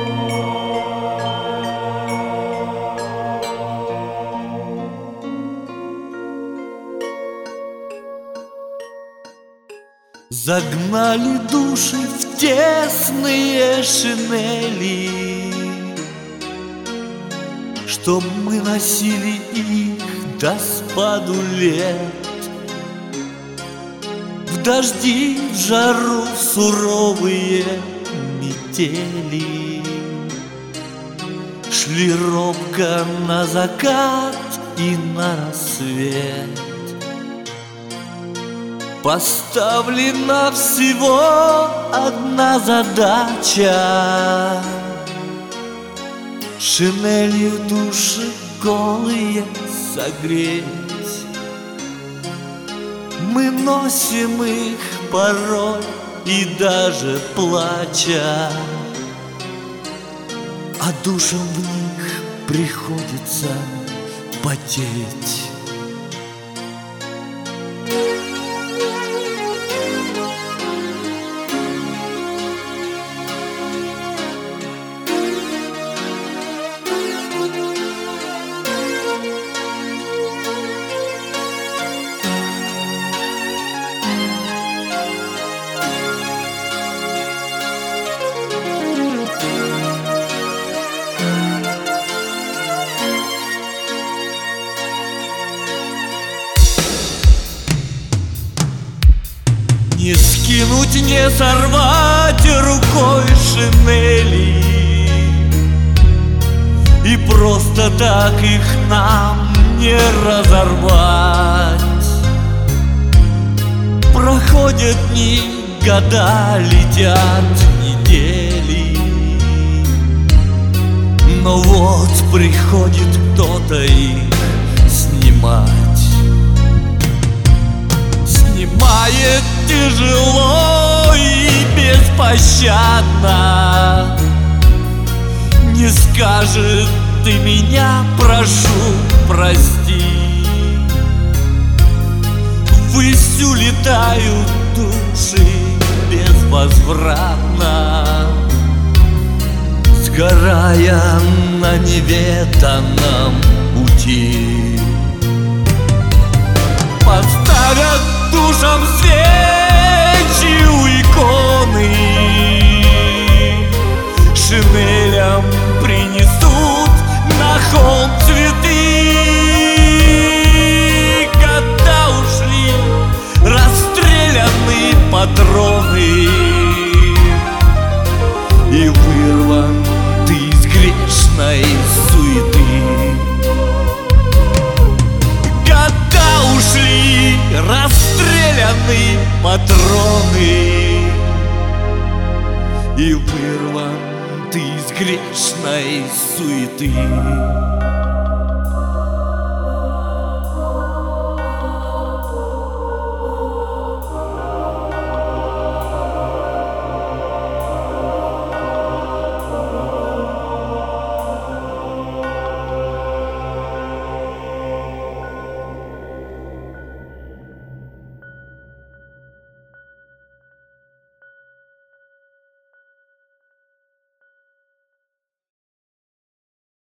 Загнали души в тесные шинели, чтоб мы носили их до спаду лет. В дожди, в жару, в суровые метели шли робко на закат и на рассвет. Поставлена всего одна задача: шинелью души голые согреть. Мы носим их порой и даже плача, а душам в них приходится потеть. Не скинуть, не сорвать рукой шинели, и просто так их нам не разорвать. Проходят дни, года, летят недели, но вот приходит кто-то их снимать. Снимает тяжело и беспощадно, не скажет: ты меня, прошу, прости. Ввысь улетают души безвозвратно, сгорая на неветанном пути. Поставят душам свечи у иконы, шинелям принесут на холм цветы. Года ушли, расстреляны патроны, и вырван ты из грешной суеты. Года ушли, расстреляны патроны, и вырван ты из грешной суеты.